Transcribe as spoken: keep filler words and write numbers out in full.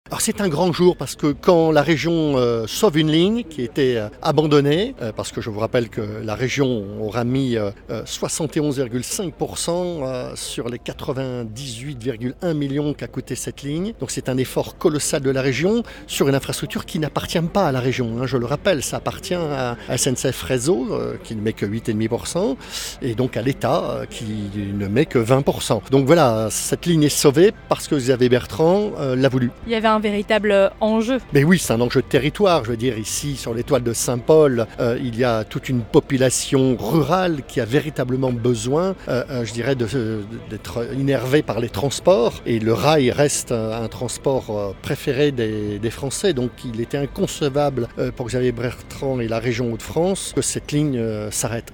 Alors c'est un grand jour parce que quand la région euh, sauve une ligne qui était euh, abandonnée, euh, parce que je vous rappelle que la région aura mis euh, soixante et onze virgule cinq pour cent euh, sur les quatre-vingt-dix-huit virgule un millions qu'a coûté cette ligne. Donc c'est un effort colossal de la région sur une infrastructure qui n'appartient pas à la région. Hein, je le rappelle, ça appartient à S N C F Réseau euh, qui ne met que huit virgule cinq pour cent et donc à l'État euh, qui ne met que vingt pour cent. Donc voilà, cette ligne est sauvée parce que Xavier Bertrand euh, l'a voulu. Il y avait un véritable enjeu. Mais oui, c'est un enjeu de territoire. Je veux dire, ici, sur l'étoile de Saint-Paul, euh, il y a toute une population rurale qui a véritablement besoin, euh, euh, je dirais, de, de, d'être innervée par les transports. Et le rail reste un, un transport euh, préféré des, des Français. Donc, il était inconcevable euh, pour Xavier Bertrand et la région Hauts-de-France que cette ligne euh, s'arrête.